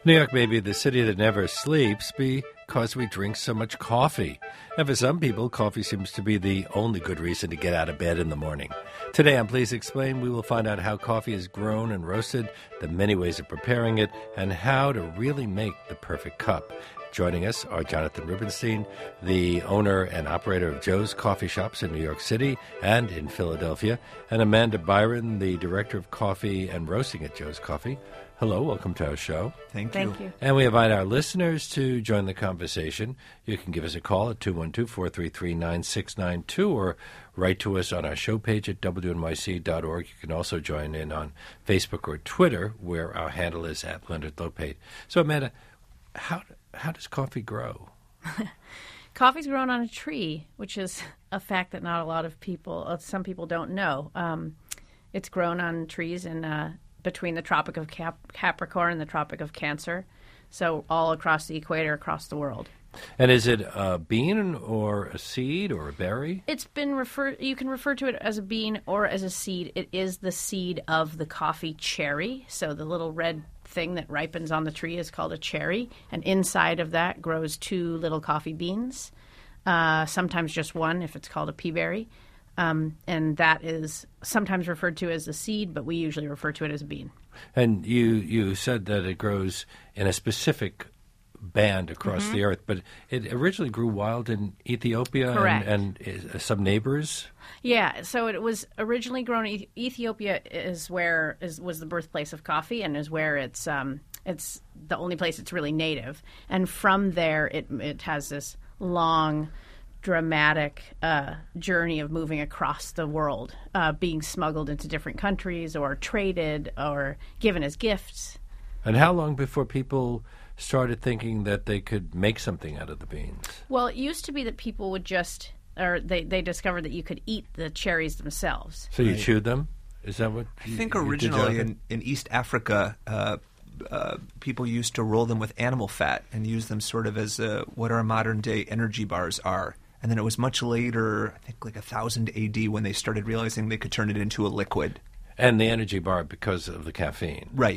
New York may be the city that never sleeps because we drink so much coffee. And for some people, coffee seems to be the only good reason to get out of bed in the morning. Today on Please Explain, we will find out how coffee is grown and roasted, the many ways of preparing it, and how to really make the perfect cup. Joining us are Jonathan Rubenstein, the owner and operator of Joe's Coffee Shops in New York City and in Philadelphia, and Amanda Byron, the director of coffee and roasting at Joe's Coffee. Hello, welcome to our show. Thank you. And we invite our listeners to join the conversation. You can give us a call at 212-433-9692 or write to us on our show page at wnyc.org. You can also join in on Facebook or Twitter, where our handle is at Leonard Lopate. So, Amanda, how does coffee grow? Coffee's grown on a tree, which is a fact that not a lot of people, some people don't know. It's grown on trees in between the Tropic of Capricorn and the Tropic of Cancer, so all across the equator, across the world. And is it a bean or a seed or a berry? It's been you can refer to it as a bean or as a seed. It is the seed of the coffee cherry, so the little red thing that ripens on the tree is called a cherry, and inside of that grows two little coffee beans, sometimes just one if it's called a pea berry. And that is sometimes referred to as a seed, but we usually refer to it as a bean. And you said that it grows in a specific band across the earth, but it originally grew wild in Ethiopia. Correct. and some neighbors? Yeah, so it was originally grown in Ethiopia was the birthplace of coffee and is where it's the only place it's really native. And from there it has this long dramatic journey of moving across the world, being smuggled into different countries or traded or given as gifts. And how long before people started thinking that they could make something out of the beans? Well, it used to be that people would they discovered that you could eat the cherries themselves. So you chewed them? Is that what I think originally in East Africa, people used to roll them with animal fat and use them sort of as what our modern-day energy bars are. And then it was much later, I think like 1000 AD, when they started realizing they could turn it into a liquid. And the energy bar because of the caffeine. Right.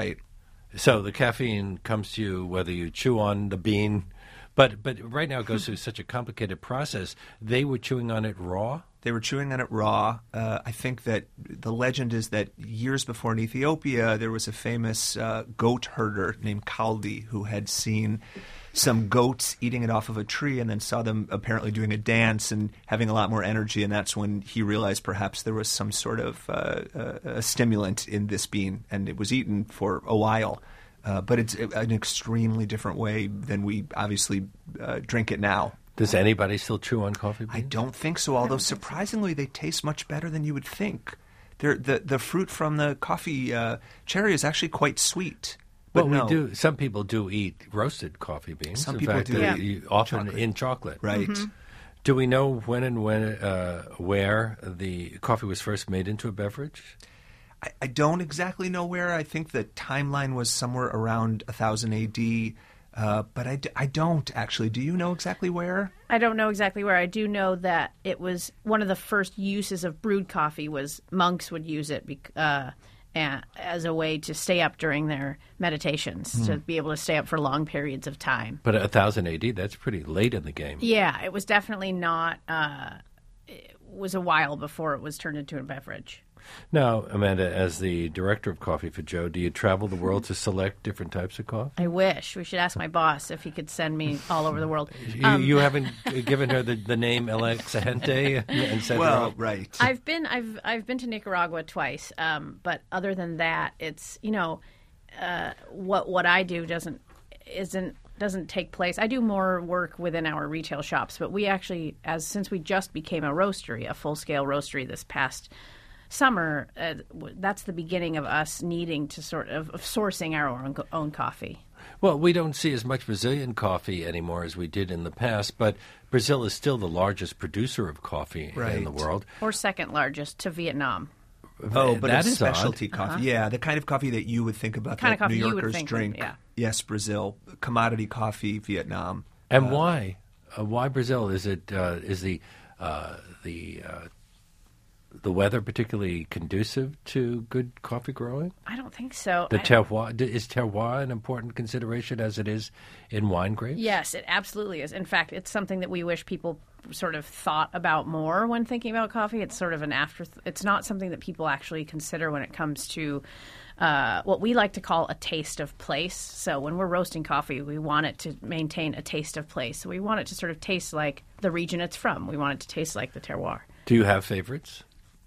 So the caffeine comes to you whether you chew on the bean. But right now it goes through such a complicated process. They were chewing on it raw? They were chewing on it raw. I think that the legend is that years before in Ethiopia, there was a famous goat herder named Kaldi who had seen some goats eating it off of a tree and then saw them apparently doing a dance and having a lot more energy, and that's when he realized perhaps there was some sort of a stimulant in this bean, and it was eaten for a while. But it's an extremely different way than we obviously drink it now. Does anybody still chew on coffee beans? I don't think so, although surprisingly they taste much better than you would think. The fruit from the coffee cherry is actually quite sweet. But we do. Some people do eat roasted coffee beans. Some people do. Often in chocolate. Right. Mm-hmm. Do we know when and where the coffee was first made into a beverage? I don't exactly know where. I think the timeline was somewhere around 1000 AD, but I don't actually. Do you know exactly where? I don't know exactly where. I do know that it was one of the first uses of brewed coffee was monks would use it as a way to stay up during their meditations, to be able to stay up for long periods of time. But 1000 AD, that's pretty late in the game. Yeah, it was definitely not. It was a while before it was turned into a beverage. Now, Amanda, as the director of Coffee for Joe, do you travel the world to select different types of coffee? I wish. We should ask my boss if he could send me all over the world. You haven't given her the name Alexa Gente and said, well, right. I've been to Nicaragua twice, but other than that, it's what I do doesn't take place. I do more work within our retail shops, but we actually, since we just became a roastery, a full scale roastery this past summer, that's the beginning of us needing to sort of sourcing our own coffee. Well, we don't see as much Brazilian coffee anymore as we did in the past, but Brazil is still the largest producer of coffee in the world. Or second largest to Vietnam. Oh, but that it's is specialty odd. coffee. Yeah, the kind of coffee that you would think about that New Yorkers drink. Yeah. Yes, Brazil. Commodity coffee, Vietnam. And why? Why Brazil? Is it is the the weather particularly conducive to good coffee growing? I don't think so. The terroir, is terroir an important consideration as it is in wine grapes? Yes, it absolutely is. In fact, it's something that we wish people sort of thought about more when thinking about coffee. It's sort of an it's not something that people actually consider when it comes to what we like to call a taste of place. So when we're roasting coffee, we want it to maintain a taste of place. So we want it to sort of taste like the region it's from. We want it to taste like the terroir. Do you have favorites?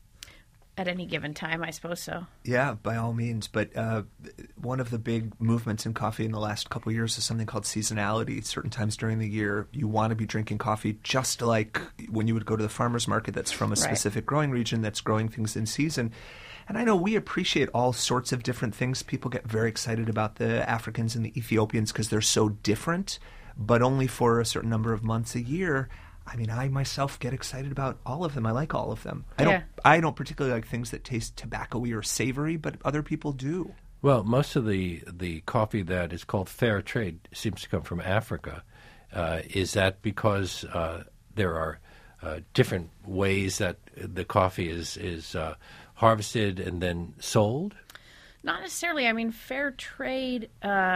At any given time, I suppose so. Yeah, by all means. But one of the big movements in coffee in the last couple of years is something called seasonality. Certain times during the year, you want to be drinking coffee just like when you would go to the farmer's market that's from a specific growing region that's growing things in season. And I know we appreciate all sorts of different things. People get very excited about the Africans and the Ethiopians because they're so different, but only for a certain number of months a year. I mean, I myself get excited about all of them. I like all of them. I don't particularly like things that taste tobacco-y or savory, but other people do. Well, most of the coffee that is called fair trade seems to come from Africa. Is that because there are different ways that the coffee is harvested and then sold? Not necessarily. I mean, fair trade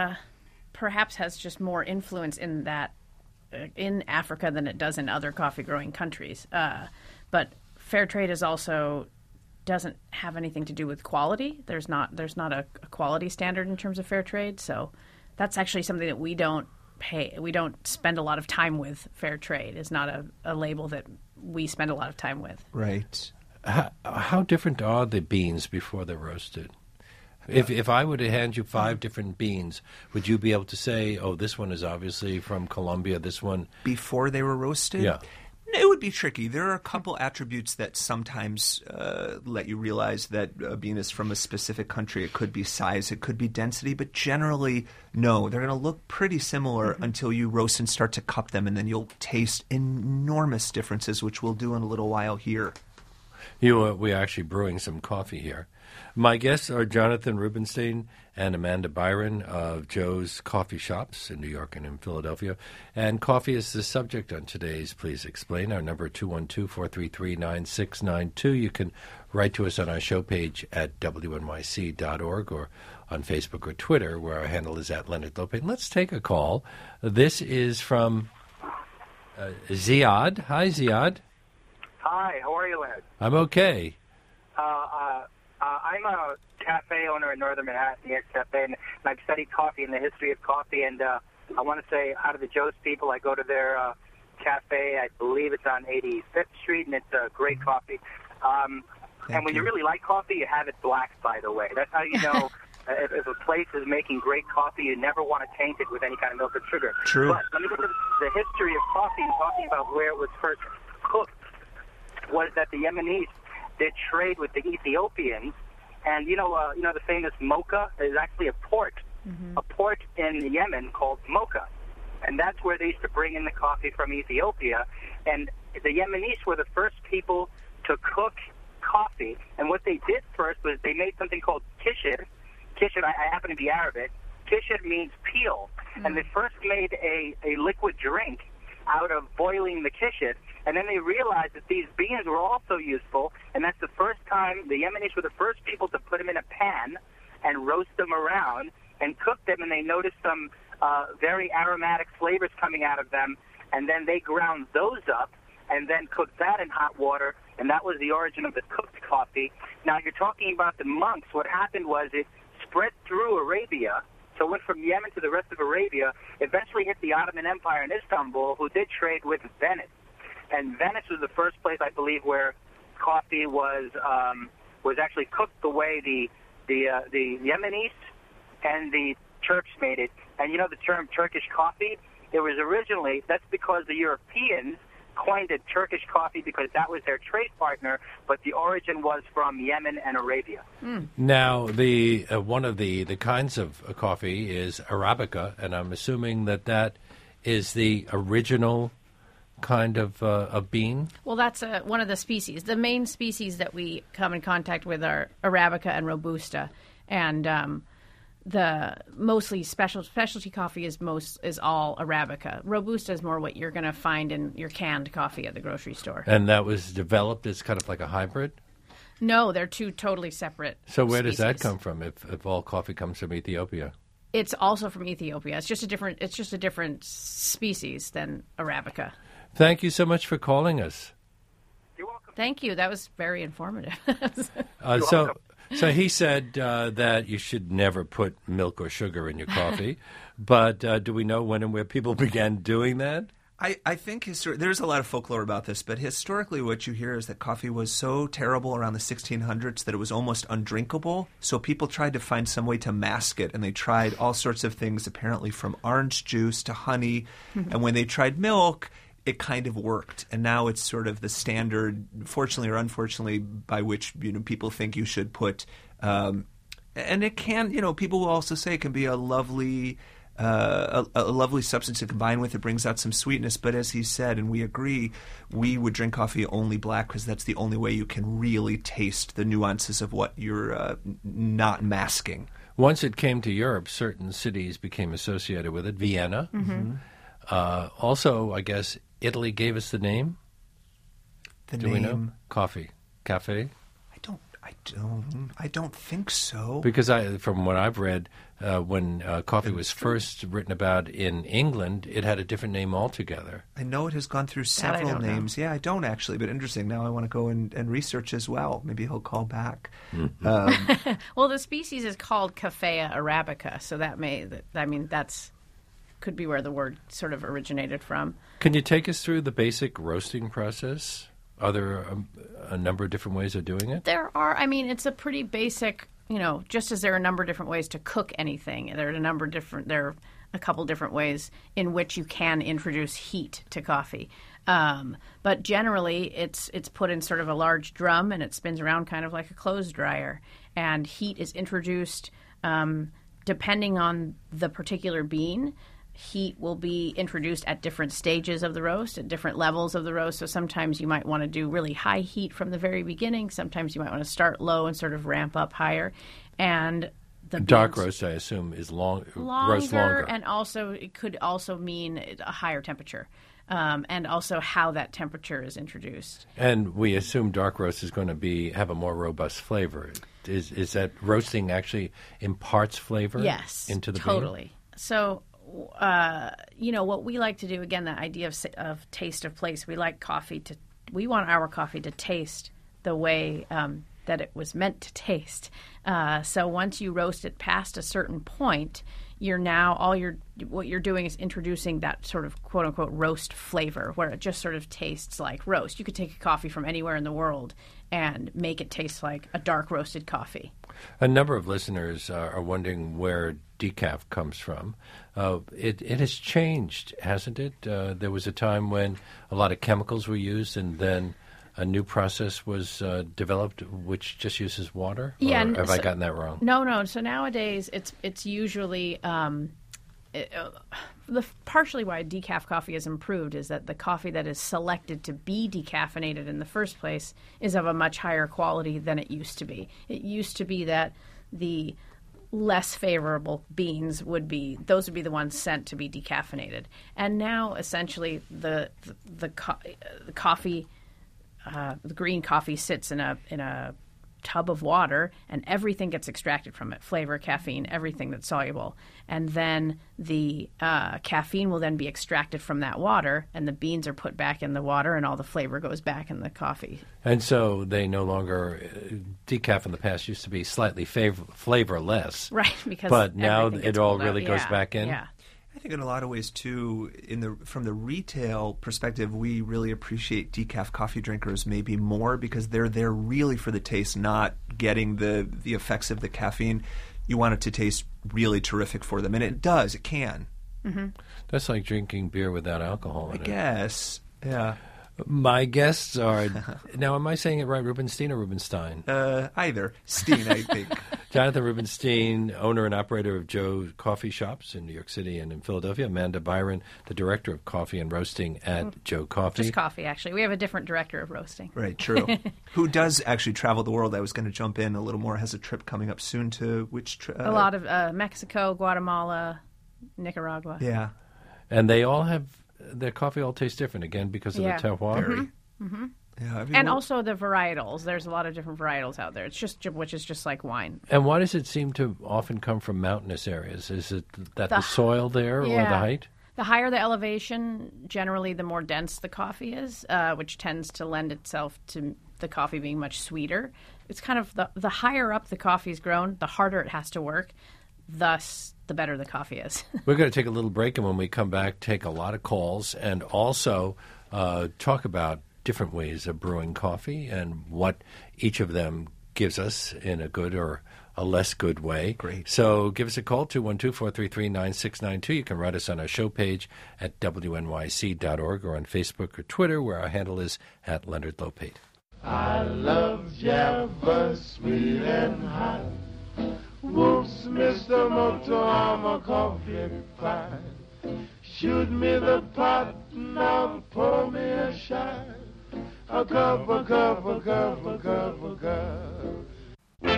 perhaps has just more influence in that in Africa than it does in other coffee-growing countries. But fair trade is also doesn't have anything to do with quality. There's not a quality standard in terms of fair trade. So that's actually something that we don't spend a lot of time with. Fair trade is not a label that we spend a lot of time with. Right. How different are the beans before they're roasted? If I were to hand you 5 different beans, would you be able to say, oh, this one is obviously from Colombia, this one... Before they were roasted? Yeah. It would be tricky. There are a couple attributes that sometimes let you realize that a bean is from a specific country. It could be size, it could be density, but generally, no. They're going to look pretty similar until you roast and start to cup them, and then you'll taste enormous differences, which we'll do in a little while here. We're actually brewing some coffee here. My guests are Jonathan Rubinstein and Amanda Byron of Joe's Coffee Shops in New York and in Philadelphia. And coffee is the subject on today's Please Explain. Our number 212-433-9692. You can write to us on our show page at wnyc.org or on Facebook or Twitter, where our handle is at Leonard Lopate. Let's take a call. This is from Ziad. Hi, Ziad. Hi, how are you, Leonard? I'm okay. I'm a cafe owner in Northern Manhattan, the X Cafe, and I've studied coffee and the history of coffee. And I want to say, out of the Joe's people, I go to their cafe. I believe it's on 85th Street, and it's great coffee. And when you really like coffee, you have it black, by the way. That's how you know if a place is making great coffee, you never want to taint it with any kind of milk or sugar. True. But let me go to the history of coffee and talking about where it was first cooked. Was that the Yemenis did trade with the Ethiopians, and you know the famous mocha is actually a port in Yemen called Mocha, and that's where they used to bring in the coffee from Ethiopia. And the Yemenis were the first people to cook coffee, and what they did first was they made something called kishir. Kishir, I happen to be Arabic. Kishir means peel, and they first made a liquid drink out of boiling the kishir. And then they realized that these beans were also useful, and that's the first time the Yemenis were the first people to put them in a pan and roast them around and cook them, and they noticed some very aromatic flavors coming out of them, and then they ground those up and then cooked that in hot water, and that was the origin of the cooked coffee. Now, you're talking about the monks. What happened was it spread through Arabia, so it went from Yemen to the rest of Arabia, eventually hit the Ottoman Empire in Istanbul, who did trade with Venice. And Venice was the first place, I believe, where coffee was actually cooked the way the Yemenis and the Turks made it. And you know the term Turkish coffee? It was originally, that's because the Europeans coined it Turkish coffee because that was their trade partner, but the origin was from Yemen and Arabia. Now, the one of the kinds of coffee is Arabica, and I'm assuming that is the original kind of a bean? Well, that's one of the species. The main species that we come in contact with are Arabica and Robusta, and the mostly specialty coffee is all Arabica. Robusta is more what you're going to find in your canned coffee at the grocery store. And that was developed as kind of like a hybrid? No, they're two totally separate. So where does that species. come from? If all coffee comes from Ethiopia, It's also from Ethiopia. It's just a different species than Arabica. thank you so much for calling us. You're welcome. Thank you. That was very informative. So he said that you should never put milk or sugar in your coffee, but do we know when and where people began doing that? I think there's a lot of folklore about this, but historically what you hear is that coffee was so terrible around the 1600s that it was almost undrinkable. So people tried to find some way to mask it, and they tried all sorts of things, apparently from orange juice to honey. And when they tried milk, it kind of worked. And now it's sort of the standard, fortunately or unfortunately, by which people think you should put. And it can, people will also say it can be a lovely substance to combine with. It brings out some sweetness. But as he said, and we agree, we would drink coffee only black because that's the only way you can really taste the nuances of what you're not masking. Once it came to Europe, certain cities became associated with it. Vienna. Also, I guess Italy gave us the name. Do we know? Coffee. Cafe? I don't think so. Because from what I've read, when coffee was first written about in England, it had a different name altogether. I know it has gone through several names. Yeah, I don't actually, but interesting. Now I want to go and research as well. Maybe he'll call back. Well, the species is called Caffea arabica, so that's could be where the word sort of originated from. Can you take us through the basic roasting process? Are there a number of different ways of doing it? There are. It's a pretty basic, just as there are a number of different ways to cook anything, there are a couple different ways in which you can introduce heat to coffee. But generally, it's put in sort of a large drum, and it spins around kind of like a clothes dryer. And heat is introduced depending on the particular bean. Heat will be introduced at different stages of the roast, at different levels of the roast. So sometimes you might want to do really high heat from the very beginning. Sometimes you might want to start low and sort of ramp up higher. And the dark beans, roast, I assume, is roast longer, longer. and also it could also mean a higher temperature, and also how that temperature is introduced. And we assume dark roast is going to have a more robust flavor. Is that roasting actually imparts flavor? Yes, into the totally. bean? So. What we like to do, again, the idea of taste of place, we want our coffee to taste the way that it was meant to taste. So once you roast it past a certain point, what you're doing is introducing that sort of quote unquote roast flavor where it just sort of tastes like roast. You could take a coffee from anywhere in the world and make it taste like a dark roasted coffee. A number of listeners are wondering where decaf comes from. It has changed, hasn't it? There was a time when a lot of chemicals were used, and then a new process was developed which just uses water? Yeah. Or have I gotten that wrong? No. So nowadays it's usually partially why decaf coffee has improved is that the coffee that is selected to be decaffeinated in the first place is of a much higher quality than it used to be. It used to be that the less favorable beans would be the ones sent to be decaffeinated, and now essentially the coffee. The green coffee sits in a tub of water, and everything gets extracted from it: flavor, caffeine, everything that's soluble. And then the caffeine will then be extracted from that water, and the beans are put back in the water, and all the flavor goes back in the coffee. And so they no longer decaf in the past used to be slightly flavorless, right? Because but now it all really goes Yeah, back in. Yeah. I think in a lot of ways, too, from the retail perspective, we really appreciate decaf coffee drinkers maybe more because they're there really for the taste, not getting the effects of the caffeine. You want it to taste really terrific for them, and it does. It can. Mm-hmm. That's like drinking beer without alcohol in I it. guess. Yeah. My guests are, now am I saying it right, Rubenstein or Rubenstein? Either. Steen, I think. Jonathan Rubenstein, owner and operator of Joe Coffee Shops in New York City and in Philadelphia. Amanda Byron, the director of coffee and roasting at Joe Coffee. Just coffee, actually. We have a different director of roasting. Right, true. Who does actually travel the world. I was going to jump in a little more. Has a trip coming up soon to which trip? A lot of Mexico, Guatemala, Nicaragua. Yeah. And they all have, their coffee all tastes different, again, because of the terroir. Very. Mm-hmm. Yeah, and also the varietals. There's a lot of different varietals out there. It's which is just like wine. And why does it seem to often come from mountainous areas? Is it that the soil there or the height? The higher the elevation, generally the more dense the coffee is, which tends to lend itself to the coffee being much sweeter. It's kind of the higher up the coffee is grown, the harder it has to work. Thus, the better the coffee is. We're going to take a little break, and when we come back, take a lot of calls and also talk about different ways of brewing coffee and what each of them gives us in a good or a less good way. Great. So give us a call, 212-433-9692. You can write us on our show page at wnyc.org or on Facebook or Twitter, where our handle is at Leonard Lopate. I love Java, sweet and hot. Whoops, Mr. Moto, I'm a coffee pot. Shoot me the pot, now pour me a shot. A cup, a cup, a cup, a cup, a cup.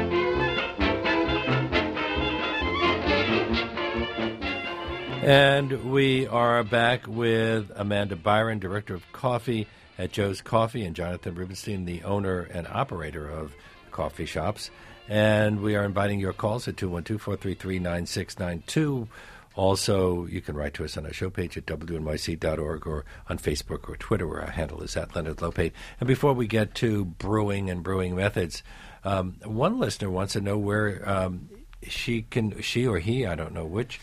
And we are back with Amanda Byron, Director of Coffee at Joe's Coffee, and Jonathan Rubenstein, the owner and operator of coffee shops. And we are inviting your calls at 212-433-9692. Also, you can write to us on our show page at wnyc.org or on Facebook or Twitter, where our handle is at Leonard Lopate. And before we get to brewing and brewing methods, one listener wants to know where she or he, I don't know which.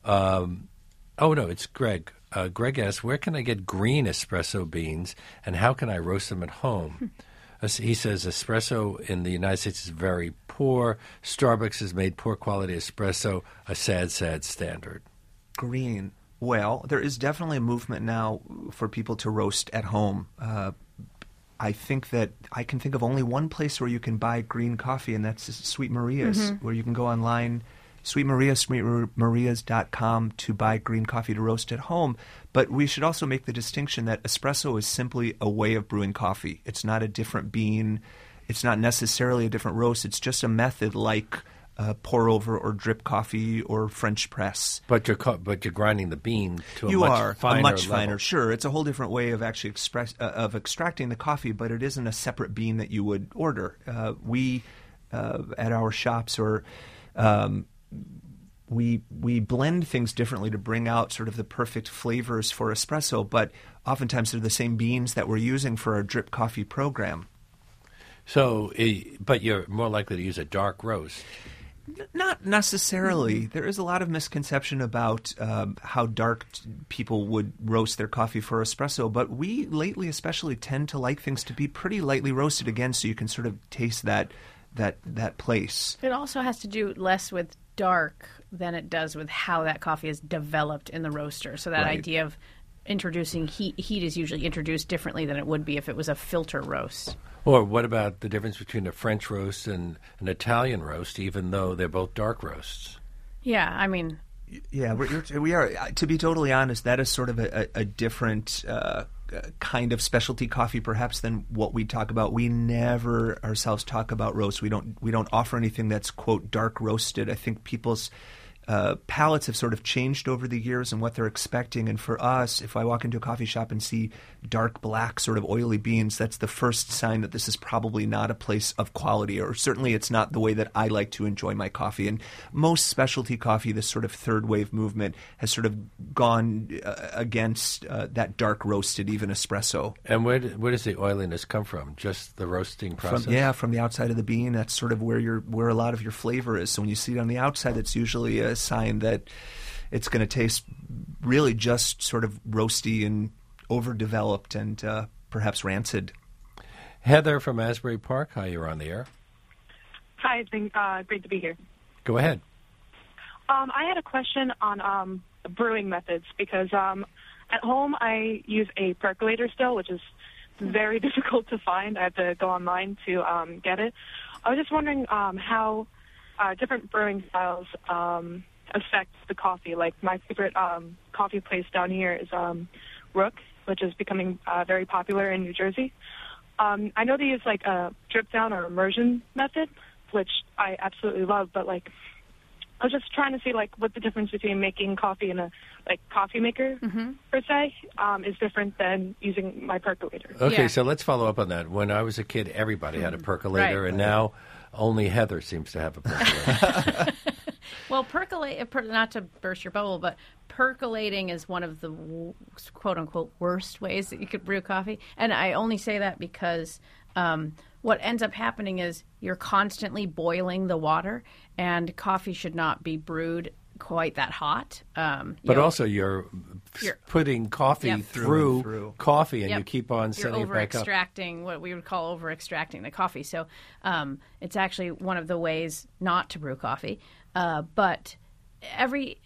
It's Greg. Greg asks, where can I get green espresso beans, and how can I roast them at home? He says espresso in the United States is very poor. Starbucks has made poor quality espresso a sad, sad standard. Green. Well, there is definitely a movement now for people to roast at home. I think that I can think of only one place where you can buy green coffee, and that's Sweet Maria's, where you can go online, sweetmarias.com, to buy green coffee to roast at home. But we should also make the distinction that espresso is simply a way of brewing coffee. It's not a different bean. It's not necessarily a different roast. It's just a method like pour over or drip coffee or French press. But you're grinding the bean to a much finer level. Sure, it's a whole different way of actually extracting the coffee, but it isn't a separate bean that you would order. We at our shops we blend things differently to bring out sort of the perfect flavors for espresso, but oftentimes they're the same beans that we're using for our drip coffee program. So, but you're more likely to use a dark roast. Not necessarily. There is a lot of misconception about how dark people would roast their coffee for espresso, but we lately especially tend to like things to be pretty lightly roasted, again, so you can sort of taste that place. It also has to do less with dark than it does with how that coffee is developed in the roaster. So that idea of introducing heat is usually introduced differently than it would be if it was a filter roast. Or what about the difference between a French roast and an Italian roast, even though they're both dark roasts? Yeah, I mean... Yeah, we are. To be totally honest, that is sort of a different kind of specialty coffee, perhaps, than what we talk about. We never ourselves talk about roast. We don't offer anything that's, quote, dark roasted. I think people's palates have sort of changed over the years and what they're expecting. And for us, if I walk into a coffee shop and see dark black sort of oily beans, that's the first sign that this is probably not a place of quality, or certainly it's not the way that I like to enjoy my coffee. And most specialty coffee, this sort of third wave movement, has sort of gone against that dark roasted, even espresso. And where does the oiliness come from? Just the roasting process? From the outside of the bean. That's sort of where a lot of your flavor is. So when you see it on the outside, that's usually a sign that it's going to taste really just sort of roasty and overdeveloped and perhaps rancid. Heather from Asbury Park, hi, you're on the air. Hi, great to be here. Go ahead. I had a question on brewing methods because at home I use a percolator still, which is very difficult to find. I have to go online to get it. I was just wondering how different brewing styles affect the coffee. Like my favorite coffee place down here is Rook, which is becoming very popular in New Jersey. I know they use like a drip down or immersion method, which I absolutely love, but like I was just trying to see like what the difference between making coffee in a coffee maker per se is different than using my percolator. Okay, Yeah. so let's follow up on that. When I was a kid, everybody had a percolator, Right. and now only Heather seems to have a percolator. Well, not to burst your bubble, but percolating is one of the quote-unquote worst ways that you could brew coffee. And I only say that because what ends up happening is you're constantly boiling the water, and coffee should not be brewed quite that hot. But also you're putting coffee Yep. through, Through. coffee, and Yep. you keep on You're setting it back up. over-extracting what we would call over-extracting the coffee. So it's actually one of the ways not to brew coffee. But every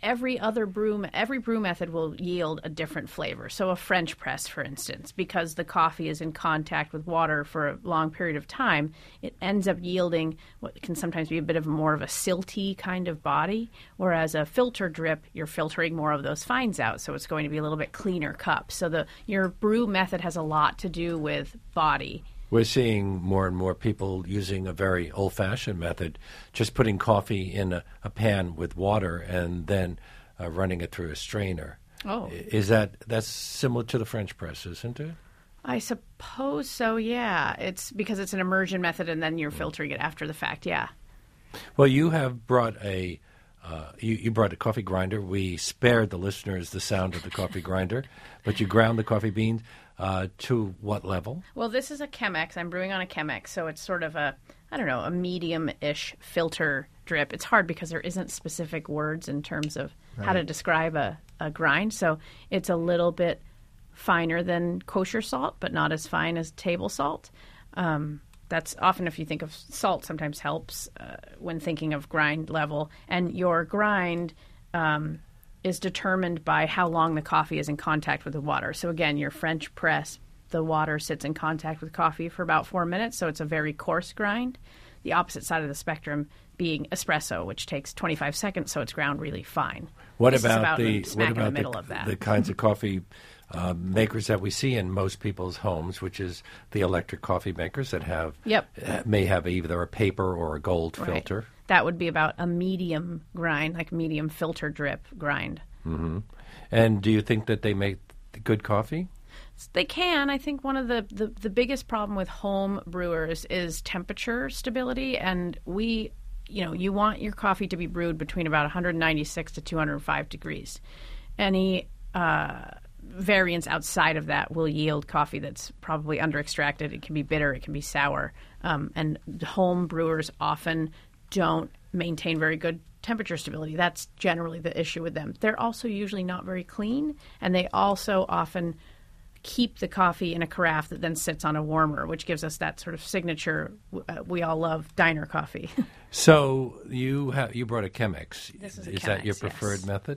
brew method will yield a different flavor. So a French press, for instance, because the coffee is in contact with water for a long period of time, it ends up yielding what can sometimes be a bit of more of a silty kind of body. Whereas a filter drip, you're filtering more of those fines out, so it's going to be a little bit cleaner cup. So your brew method has a lot to do with body. We're seeing more and more people using a very old-fashioned method, just putting coffee in a pan with water and then running it through a strainer. Oh. That's similar to the French press, isn't it? I suppose so, yeah. It's because it's an immersion method and then you're filtering it after the fact, yeah. Well, you have brought you brought a coffee grinder. We spared the listeners the sound of the coffee grinder, but you ground the coffee beans to what level? Well, this is a Chemex. I'm brewing on a Chemex, so it's sort of a medium-ish filter drip. It's hard because there isn't specific words in terms of how to describe a grind. So it's a little bit finer than kosher salt, but not as fine as table salt. That's often, if you think of salt, sometimes helps when thinking of grind level. And your grind is determined by how long the coffee is in contact with the water. So again, your French press, the water sits in contact with coffee for about 4 minutes, so it's a very coarse grind. The opposite side of the spectrum being espresso, which takes 25 seconds, so it's ground really fine. What This is about smack in the middle of that. the kinds of coffee makers that we see in most people's homes, which is the electric coffee makers that may have either a paper or a gold Right. filter? That would be about a medium grind, like medium filter drip grind. Mm-hmm. And do you think that they make good coffee? They can. I think one of the biggest problem with home brewers is temperature stability, and you want your coffee to be brewed between about 196 to 205 degrees. Any variance outside of that will yield coffee that's probably under-extracted. It can be bitter. It can be sour. And home brewers often don't maintain very good temperature stability. That's generally the issue with them. They're also usually not very clean, and they also often keep the coffee in a carafe that then sits on a warmer, which gives us that sort of signature, we all love diner coffee. So you brought a Chemex. This is a that your Chemex, preferred yes. method?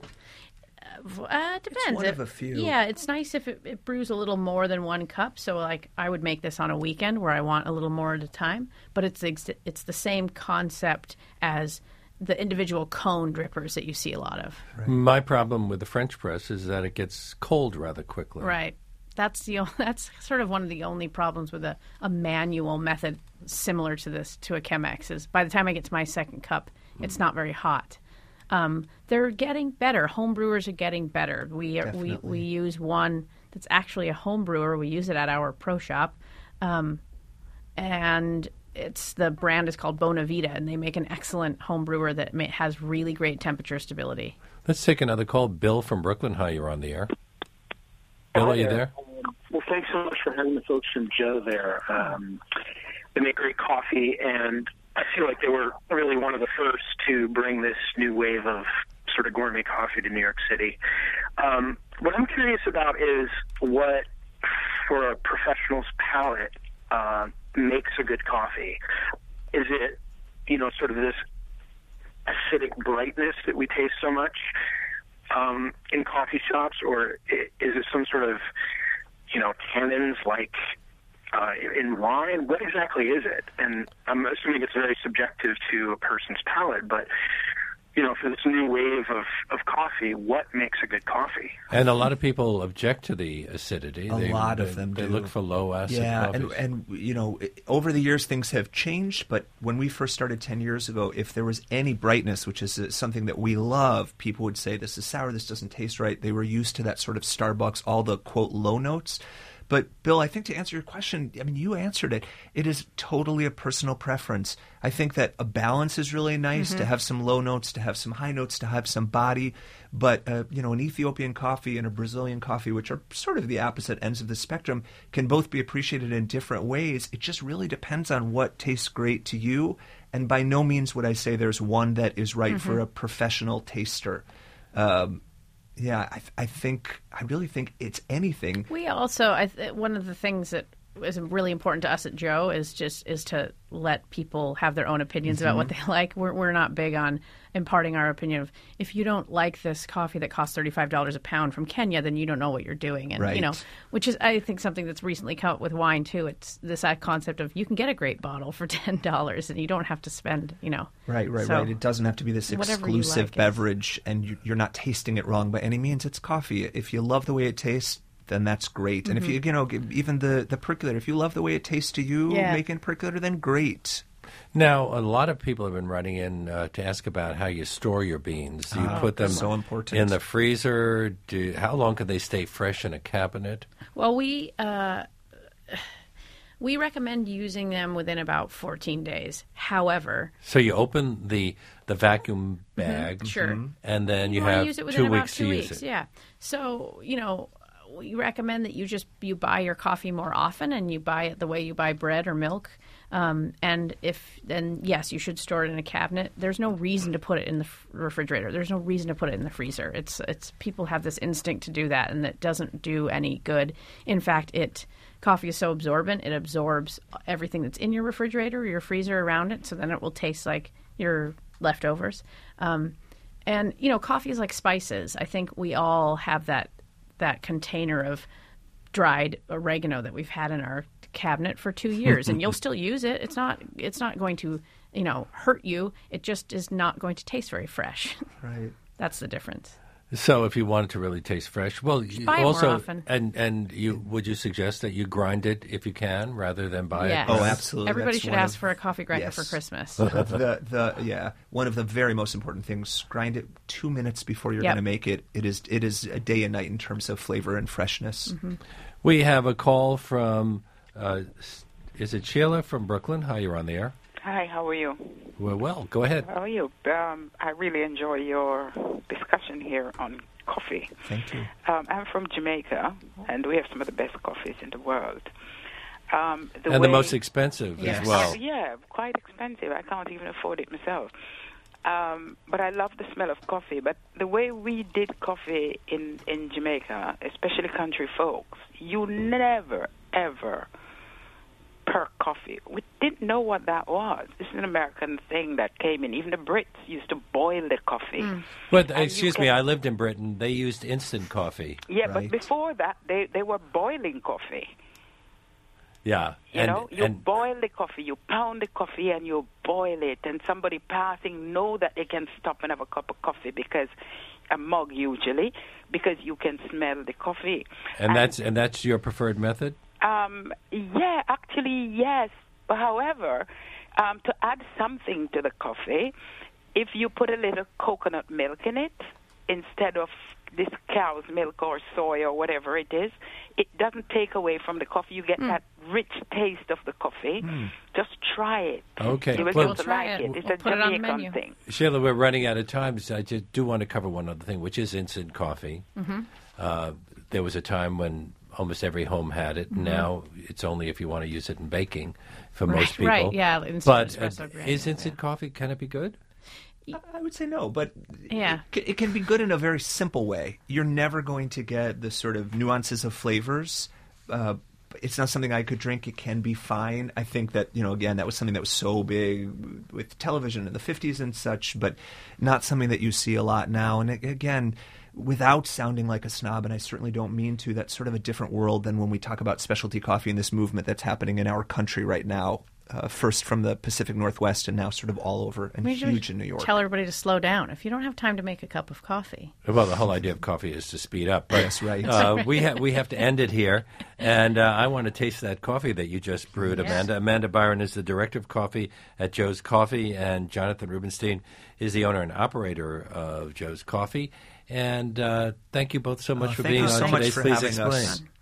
Depends. It's one of a few. Yeah, it's nice if it brews a little more than one cup. So, like, I would make this on a weekend where I want a little more at a time. But it's the same concept as the individual cone drippers that you see a lot of. Right. My problem with the French press is that it gets cold rather quickly. Right. That's sort of one of the only problems with a manual method similar to this, to a Chemex, is by the time I get to my second cup, it's not very hot. They're getting better. Home brewers are getting better. We use one that's actually a home brewer. We use it at our pro shop, and the brand is called Bonavita, and they make an excellent home brewer that has really great temperature stability. Let's take another call. Bill from Brooklyn. Hi, you're on the air. Bill, are you there? Well, thanks so much for having the folks from Joe there. They make great coffee, and I feel like they were really one of the first to bring this new wave of sort of gourmet coffee to New York City. What I'm curious about is what, for a professional's palate, makes a good coffee. Is it, sort of this acidic brightness that we taste so much in coffee shops, or is it some sort of, tannins like in wine? What exactly is it? And I'm assuming it's very subjective to a person's palate, but for this new wave of coffee, what makes a good coffee? And a lot of people object to the acidity. A lot of them They do. look for low acid coffees. and over the years things have changed, but when we first started 10 years ago, if there was any brightness, which is something that we love, people would say, this is sour, this doesn't taste right. They were used to that sort of Starbucks, all the, quote, low notes. But, Bill, I think to answer your question, I mean, you answered it. It is totally a personal preference. I think that a balance is really nice, to have some low notes, to have some high notes, to have some body. But, an Ethiopian coffee and a Brazilian coffee, which are sort of the opposite ends of the spectrum, can both be appreciated in different ways. It just really depends on what tastes great to you. And by no means would I say there's one that is right for a professional taster. Yeah, I really think it's anything. We also, one of the things that is really important to us at Joe is to let people have their own opinions about what they like. We're not big on imparting our opinion of, if you don't like this coffee that costs $35 a pound from Kenya, then you don't know what you're doing. And right. Which is, I think, something that's recently come up with wine too. It's this concept of you can get a great bottle for $10 and you don't have to spend, Right. So, It doesn't have to be this exclusive beverage, and you're not tasting it wrong by any means. It's coffee. If you love the way it tastes, then that's great. And if you even the percolator, if you love the way it tastes to you, making percolator, then great. Now, a lot of people have been writing in to ask about how you store your beans. Do you put them so important. in the freezer? How long can they stay fresh in a cabinet? Well, we recommend using them within about 14 days. However, so you open the vacuum bag, sure, and then you wanna have use it within 2 about weeks 2 to weeks. use it. Yeah. So we recommend that you buy your coffee more often, and you buy it the way you buy bread or milk. And yes, you should store it in a cabinet. There's no reason to put it in the refrigerator. There's no reason to put it in the freezer. It's people have this instinct to do that, and it doesn't do any good. In fact, coffee is so absorbent, it absorbs everything that's in your refrigerator or your freezer around it, so then it will taste like your leftovers. And coffee is like spices. I think we all have that container of dried oregano that we've had in our cabinet for 2 years, and you'll still use it. It's not going to hurt you. It just is not going to taste very fresh. Right. That's the difference. So if you want it to really taste fresh, well, you buy it more also often. and would you suggest that you grind it if you can rather than buy Yes. it? Oh, absolutely. Everybody That's should one ask of- for a coffee grinder yes. for Christmas. one of the very most important things. Grind it 2 minutes before you're Yep. going to make it. It is a day and night in terms of flavor and freshness. We have a call from, is it Sheila from Brooklyn? Hi, you're on the air. Hi, how are you? Well, go ahead. How are you? I really enjoy your discussion here on coffee. Thank you. I'm from Jamaica, and we have some of the best coffees in the world. The most expensive Yes. as well. Yeah, quite expensive. I can't even afford it myself. But I love the smell of coffee. But the way we did coffee in Jamaica, especially country folks, you never, ever perk coffee. We didn't know what that was. This is an American thing that came in. Even the Brits used to boil the coffee. But And excuse me, I lived in Britain. They used instant coffee. Yeah, Right. but before that, they were boiling coffee. Yeah. You boil the coffee, you pound the coffee, and you boil it. And somebody passing know that they can stop and have a cup of coffee, because a mug usually, because you can smell the coffee. And that's your preferred method? Yeah, actually, yes. But however, to add something to the coffee, if you put a little coconut milk in it instead of this cow's milk or soy or whatever it is, it doesn't take away from the coffee. You get that rich taste of the coffee. Just try it. Okay. You will Well, just try like it. it. It's We'll a put it on the Jamaican menu. thing. Sheila, we're running out of time, so I just do want to cover one other thing, which is instant coffee. There was a time when almost every home had it. Now it's only if you want to use it in baking for most people. Right, yeah. Instant But espresso grinder, is instant coffee, can it be good? I would say no, but Yeah. it can be good in a very simple way. You're never going to get the sort of nuances of flavors. It's not something I could drink. It can be fine. I think that, again, that was something that was so big with television in the 50s and such, but not something that you see a lot now. And again, without sounding like a snob, and I certainly don't mean to, that's sort of a different world than when we talk about specialty coffee and this movement that's happening in our country right now. first from the Pacific Northwest and now sort of all over and We should huge in New York. Tell everybody to slow down. If you don't have time to make a cup of coffee. Well, the whole idea of coffee is to speed up. But, That's right. we have to end it here, and I want to taste that coffee that you just brewed, Yes. Amanda. Amanda Byron is the director of coffee at Joe's Coffee, and Jonathan Rubenstein is the owner and operator of Joe's Coffee. And thank you both so much for Thank being you on so much today's for Please having Explain. us.